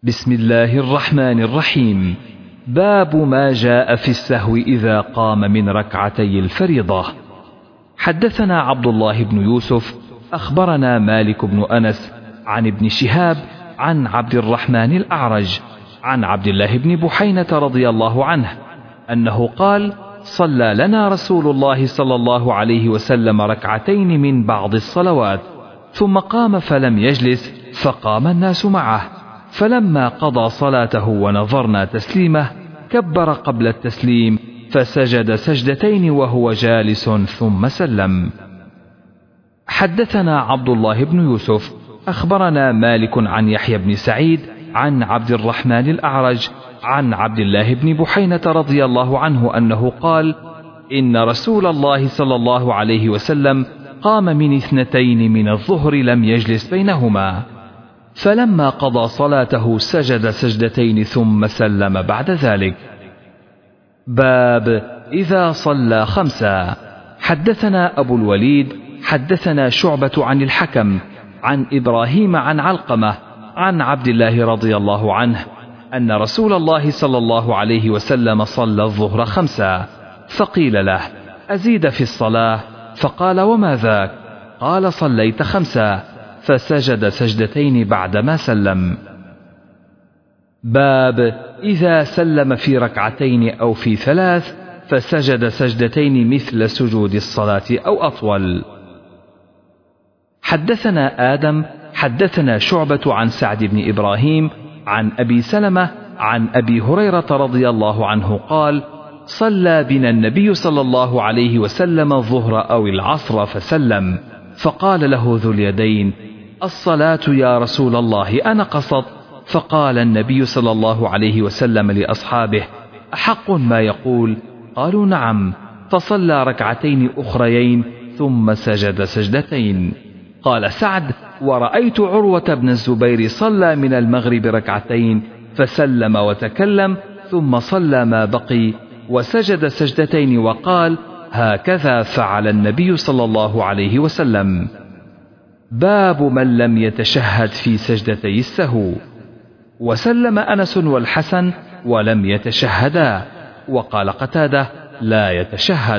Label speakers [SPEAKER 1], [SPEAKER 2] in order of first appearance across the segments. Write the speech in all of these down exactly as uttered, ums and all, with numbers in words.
[SPEAKER 1] بسم الله الرحمن الرحيم. باب ما جاء في السهو إذا قام من ركعتي الفريضة. حدثنا عبد الله بن يوسف أخبرنا مالك بن أنس عن ابن شهاب عن عبد الرحمن الأعرج عن عبد الله بن بحينة رضي الله عنه أنه قال: صلى لنا رسول الله صلى الله عليه وسلم ركعتين من بعض الصلوات، ثم قام فلم يجلس، فقام الناس معه، فلما قضى صلاته ونظرنا تسليمه كبر قبل التسليم فسجد سجدتين وهو جالس ثم سلم. حدثنا عبد الله بن يوسف أخبرنا مالك عن يحيى بن سعيد عن عبد الرحمن الأعرج عن عبد الله بن بحينة رضي الله عنه أنه قال: إن رسول الله صلى الله عليه وسلم قام من اثنتين من الظهر لم يجلس بينهما، فلما قضى صلاته سجد سجدتين ثم سلم بعد ذلك. باب إذا صلى خمسا. حدثنا أبو الوليد حدثنا شعبة عن الحكم عن إبراهيم عن علقمة عن عبد الله رضي الله عنه أن رسول الله صلى الله عليه وسلم صلى الظهر خمسا، فقيل له: أزيد في الصلاة؟ فقال: وما ذاك؟ قال: صليت خمسا، فسجد سجدتين بعدما سلم. باب إذا سلم في ركعتين أو في ثلاث فسجد سجدتين مثل سجود الصلاة أو أطول. حدثنا آدم حدثنا شعبة عن سعد بن إبراهيم عن أبي سلمة عن أبي هريرة رضي الله عنه قال: صلى بنا النبي صلى الله عليه وسلم الظهر أو العصر فسلم، فقال له ذو اليدين: الصلاة يا رسول الله أنقصت؟ فقال النبي صلى الله عليه وسلم لأصحابه: أحق ما يقول؟ قالوا: نعم. فصلى ركعتين أخريين ثم سجد سجدتين. قال سعد: ورأيت عروة بن الزبير صلى من المغرب ركعتين فسلم وتكلم ثم صلى ما بقي وسجد سجدتين وقال: هكذا فعل النبي صلى الله عليه وسلم. باب من لم يتشهد في سجدتي السهو. وسلم أنس والحسن ولم يتشهدا، وقال قتادة: لا يتشهد.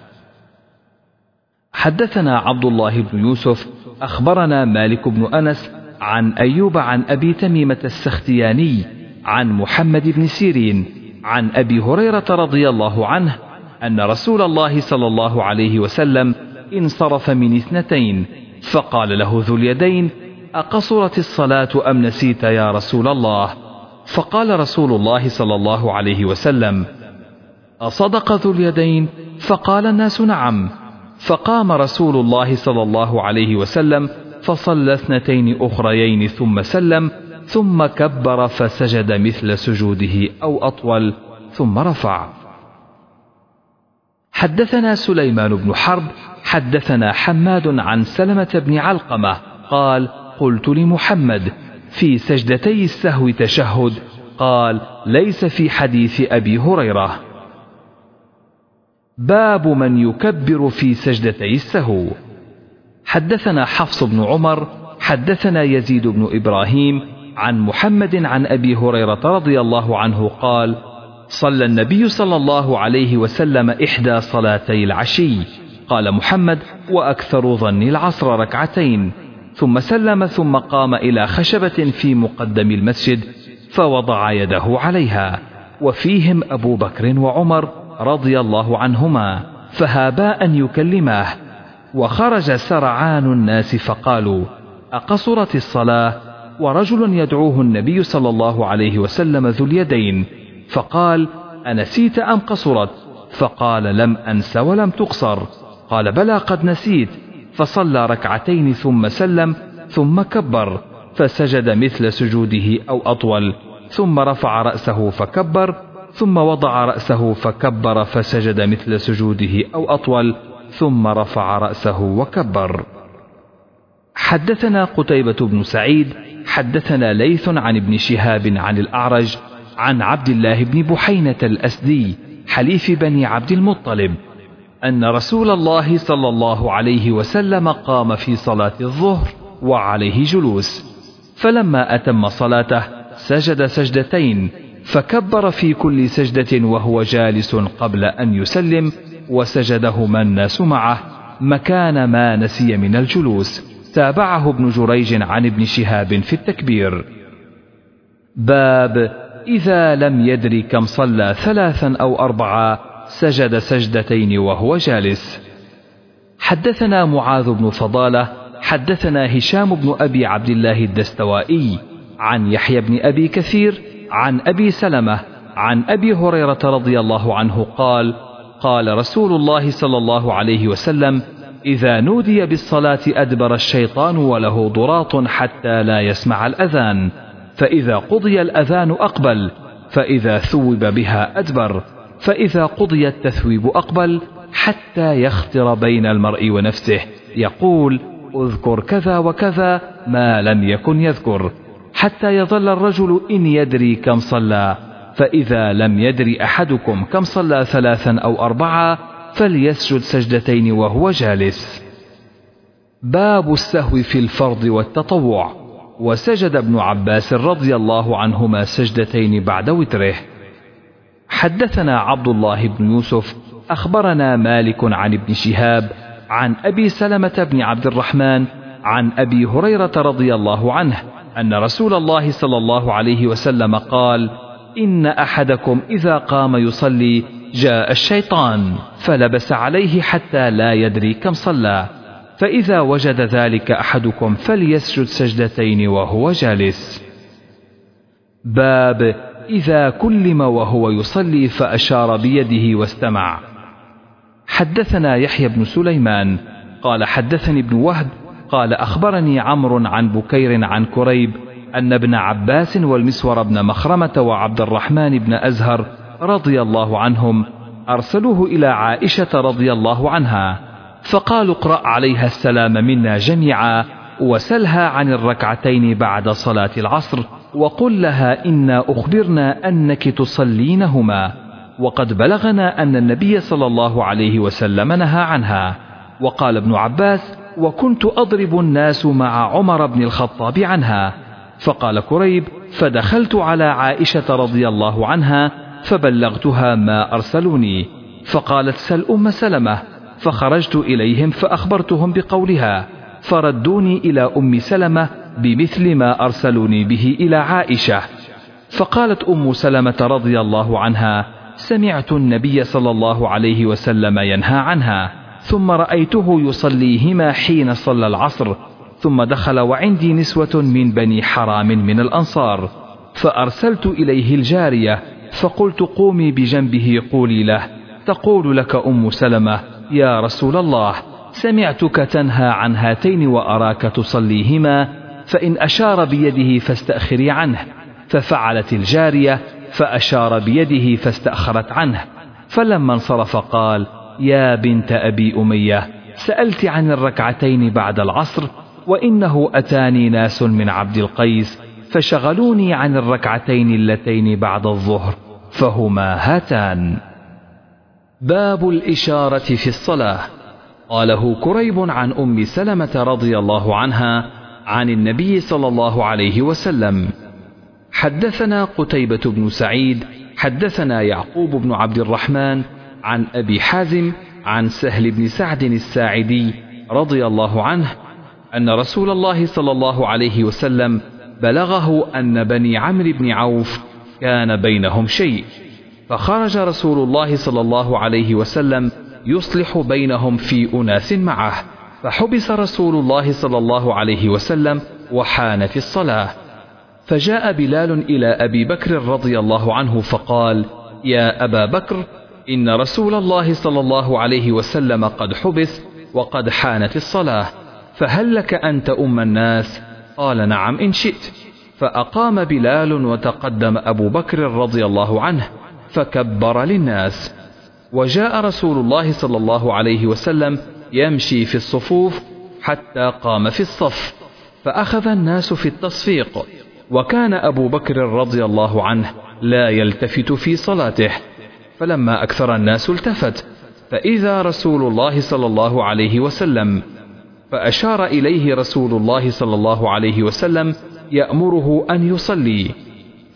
[SPEAKER 1] حدثنا عبد الله بن يوسف أخبرنا مالك بن أنس عن أيوب عن أبي تميمة السختياني عن محمد بن سيرين عن أبي هريرة رضي الله عنه أن رسول الله صلى الله عليه وسلم انصرف من اثنتين، فقال له ذو اليدين: أقصرت الصلاة أم نسيت يا رسول الله؟ فقال رسول الله صلى الله عليه وسلم: أصدق ذو اليدين؟ فقال الناس: نعم. فقام رسول الله صلى الله عليه وسلم فصلى اثنتين أخريين ثم سلم، ثم كبر فسجد مثل سجوده أو أطول، ثم رفع. حدثنا سليمان بن حرب حدثنا حماد عن سلمة بن علقمة قال: قلت لمحمد: في سجدتي السهو تشهد؟ قال: ليس في حديث أبي هريرة. باب من يكبر في سجدتي السهو. حدثنا حفص بن عمر حدثنا يزيد بن إبراهيم عن محمد عن أبي هريرة رضي الله عنه قال: صلى النبي صلى الله عليه وسلم إحدى صلاتي العشي. قال محمد: وأكثر ظني العصر ركعتين، ثم سلم ثم قام إلى خشبة في مقدم المسجد فوضع يده عليها، وفيهم أبو بكر وعمر رضي الله عنهما، فهابا أن يكلماه، وخرج سرعان الناس فقالوا: أقصرت الصلاة؟ ورجل يدعوه النبي صلى الله عليه وسلم ذو اليدين، فقال: أنسيت أم قصرت؟ فقال: لم أنس ولم تقصر. قال: بلى قد نسيت. فصلى ركعتين ثم سلم ثم كبر فسجد مثل سجوده أو أطول، ثم رفع رأسه فكبر، ثم وضع رأسه فكبر فسجد مثل سجوده أو أطول، ثم رفع رأسه وكبر. حدثنا قتيبة بن سعيد حدثنا ليث عن ابن شهاب عن الأعرج عن عبد الله بن بحينة الأسدي حليف بني عبد المطلب أن رسول الله صلى الله عليه وسلم قام في صلاة الظهر وعليه جلوس، فلما أتم صلاته سجد سجدتين، فكبر في كل سجدة وهو جالس قبل أن يسلم، وسجدهما الناس معه مكان ما نسي من الجلوس. تابعه ابن جريج عن ابن شهاب في التكبير. باب إذا لم يدر كم صلى ثلاثا أو أربعا سجد سجدتين وهو جالس. حدثنا معاذ بن فضالة حدثنا هشام بن أبي عبد الله الدستوائي عن يحيى بن أبي كثير عن أبي سلمة عن أبي هريرة رضي الله عنه قال: قال رسول الله صلى الله عليه وسلم: إذا نودي بالصلاة أدبر الشيطان وله ضراط حتى لا يسمع الأذان، فإذا قضي الأذان أقبل، فإذا ثوب بها أدبر، فإذا قضي التثويب أقبل، حتى يخطر بين المرء ونفسه يقول: اذكر كذا وكذا ما لم يكن يذكر، حتى يظل الرجل إن يدري كم صلى، فإذا لم يدري أحدكم كم صلى ثلاثا أو أربعا فليسجد سجدتين وهو جالس. باب السهو في الفرض والتطوع. وسجد ابن عباس رضي الله عنهما سجدتين بعد وتره. حدثنا عبد الله بن يوسف أخبرنا مالك عن ابن شهاب عن أبي سلمة بن عبد الرحمن عن أبي هريرة رضي الله عنه أن رسول الله صلى الله عليه وسلم قال: إن أحدكم إذا قام يصلي جاء الشيطان فلبس عليه حتى لا يدري كم صلى، فإذا وجد ذلك أحدكم فليسجد سجدتين وهو جالس. باب إذا كلم وهو يصلي فأشار بيده واستمع. حدثنا يحيى بن سليمان قال حدثني ابن وهب قال أخبرني عمرو عن بكير عن كريب أن ابن عباس والمسور بن مخرمة وعبد الرحمن بن أزهر رضي الله عنهم أرسلوه إلى عائشة رضي الله عنها، فقالوا: اقرأ عليها السلام منا جميعا، وسلها عن الركعتين بعد صلاة العصر، وقل لها إنا أخبرنا أنك تصلينهما، وقد بلغنا أن النبي صلى الله عليه وسلم نهى عنها. وقال ابن عباس: وكنت أضرب الناس مع عمر بن الخطاب عنها. فقال كريب: فدخلت على عائشة رضي الله عنها فبلغتها ما أرسلوني، فقالت: سل أم سلمة. فخرجت إليهم فأخبرتهم بقولها، فردوني إلى أم سلمة بمثل ما أرسلوني به إلى عائشة. فقالت أم سلمة رضي الله عنها: سمعت النبي صلى الله عليه وسلم ينهى عنها، ثم رأيته يصليهما حين صلى العصر، ثم دخل وعندي نسوة من بني حرام من الأنصار، فأرسلت إليه الجارية فقلت: قومي بجنبه قولي له: تقول لك أم سلمة: يا رسول الله، سمعتك تنهى عن هاتين وأراك تصليهما، فإن أشار بيده فاستأخري عنه. ففعلت الجارية فأشار بيده فاستأخرت عنه. فلما انصرف قال: يا بنت أبي أمية، سألت عن الركعتين بعد العصر، وإنه أتاني ناس من عبد القيس فشغلوني عن الركعتين اللتين بعد الظهر، فهما هاتان. باب الإشارة في الصلاة. قاله كريب عن أم سلمة رضي الله عنها عن النبي صلى الله عليه وسلم. حدثنا قتيبة بن سعيد حدثنا يعقوب بن عبد الرحمن عن أبي حازم عن سهل بن سعد الساعدي رضي الله عنه أن رسول الله صلى الله عليه وسلم بلغه أن بني عمرو بن عوف كان بينهم شيء، فخرج رسول الله صلى الله عليه وسلم يصلح بينهم في أناس معه، فحبس رسول الله صلى الله عليه وسلم وحانت الصلاة، فجاء بلال إلى أبي بكر رضي الله عنه فقال: يا أبا بكر، إن رسول الله صلى الله عليه وسلم قد حبس وقد حانت الصلاة، فهل لك أن تؤم الناس؟ قال: نعم إن شئت. فأقام بلال وتقدم أبو بكر رضي الله عنه فكبر للناس، وجاء رسول الله صلى الله عليه وسلم يمشي في الصفوف حتى قام في الصف، فأخذ الناس في التصفيق، وكان أبو بكر رضي الله عنه لا يلتفت في صلاته، فلما أكثر الناس التفت فإذا رسول الله صلى الله عليه وسلم، فأشار إليه رسول الله صلى الله عليه وسلم يأمره أن يصلي،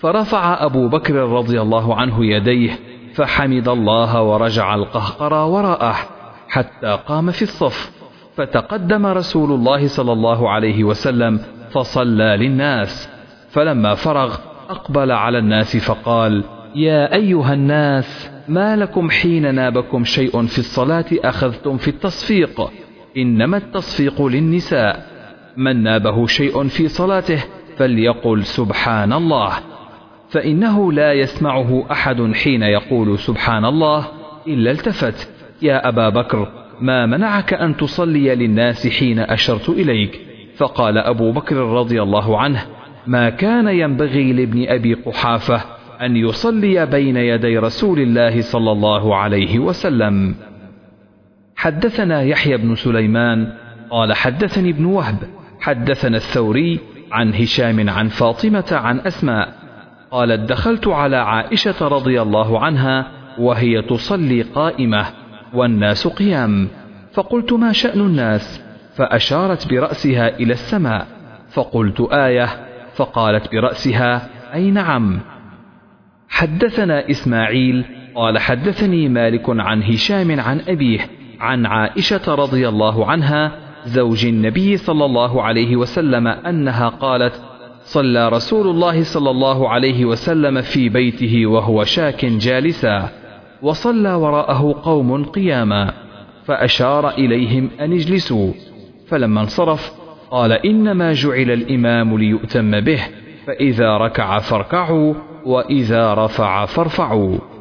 [SPEAKER 1] فرفع أبو بكر رضي الله عنه يديه فحمد الله ورجع القهقرى وراءه حتى قام في الصف، فتقدم رسول الله صلى الله عليه وسلم فصلى للناس، فلما فرغ أقبل على الناس فقال: يا أيها الناس، ما لكم حين نابكم شيء في الصلاة أخذتم في التصفيق؟ إنما التصفيق للنساء، من نابه شيء في صلاته فليقل سبحان الله، فإنه لا يسمعه أحد حين يقول سبحان الله إلا التفت. يا أبا بكر، ما منعك أن تصلي للناس حين أشرت إليك؟ فقال أبو بكر رضي الله عنه: ما كان ينبغي لابن أبي قحافة أن يصلي بين يدي رسول الله صلى الله عليه وسلم. حدثنا يحيى بن سليمان قال حدثني ابن وهب حدثنا الثوري عن هشام عن فاطمة عن أسماء قالت: دخلت على عائشة رضي الله عنها وهي تصلي قائمة والناس قيام، فقلت: ما شأن الناس؟ فأشارت برأسها إلى السماء، فقلت: آية، فقالت برأسها: أي نعم. حدثنا إسماعيل قال حدثني مالك عن هشام عن أبيه عن عائشة رضي الله عنها زوج النبي صلى الله عليه وسلم أنها قالت: صلى رسول الله صلى الله عليه وسلم في بيته وهو شاك جالسا، وصلى وراءه قوم قياما، فأشار إليهم أن اجلسوا، فلما انصرف قال: إنما جعل الإمام ليؤتم به، فإذا ركع فاركعوا وإذا رفع فارفعوا.